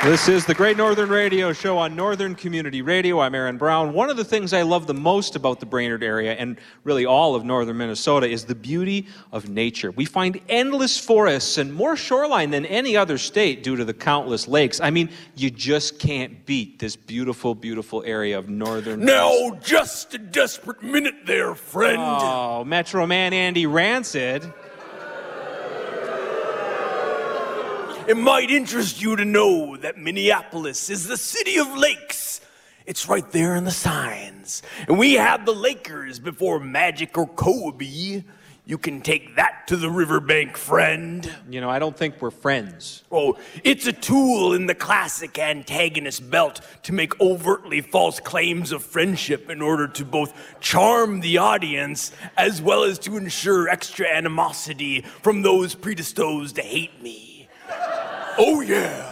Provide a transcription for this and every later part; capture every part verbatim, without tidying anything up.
This is the Great Northern Radio Show on Northern Community Radio. I'm Aaron Brown. One of the things I love the most about the Brainerd area, and really all of northern Minnesota, is the beauty of nature. We find endless forests and more shoreline than any other state due to the countless lakes. I mean, you just can't beat this beautiful, beautiful area of northern... Now, just a desperate minute there, friend. Oh, Metro Man Andy Rancid. It might interest you to know that Minneapolis is the city of lakes. It's right there in the signs. And we had the Lakers before Magic or Kobe. You can take that to the riverbank, friend. You know, I don't think we're friends. Oh, it's a tool in the classic antagonist belt to make overtly false claims of friendship in order to both charm the audience as well as to ensure extra animosity from those predisposed to hate me. Oh, yeah.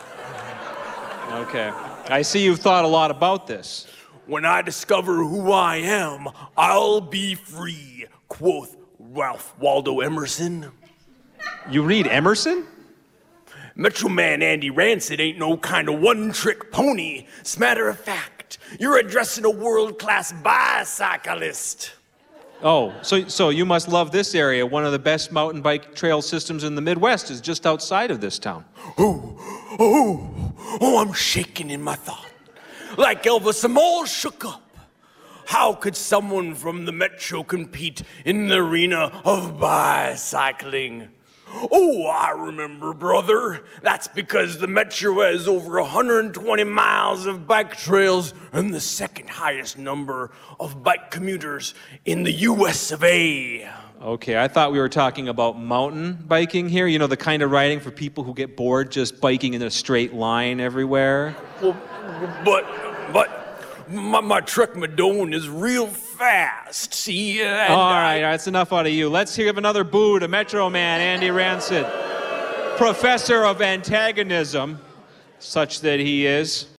Okay. I see you've thought a lot about this. When I discover who I am, I'll be free, quoth Ralph Waldo Emerson. You read Emerson? Metro Man Andy Rancid ain't no kind of one-trick pony. As a matter of fact, you're addressing a world-class bicyclist. Oh, so so you must love this area. One of the best mountain bike trail systems in the Midwest is just outside of this town. Oh, oh, oh, I'm shaking in my thought. Like Elvis, I'm all shook up. How could someone from the Metro compete in the arena of bicycling? Oh, I remember, brother. That's because the Metro has over one hundred twenty miles of bike trails and the second highest number of bike commuters in the U S of A. Okay, I thought we were talking about mountain biking here. You know, the kind of riding for people who get bored just biking in a straight line everywhere. Well, but, but... My, my Trek Madone is real fast, see? Uh, all right, all right, that's enough out of you. Let's give another boo to Metro Man Andy Rancid, professor of antagonism, such that he is.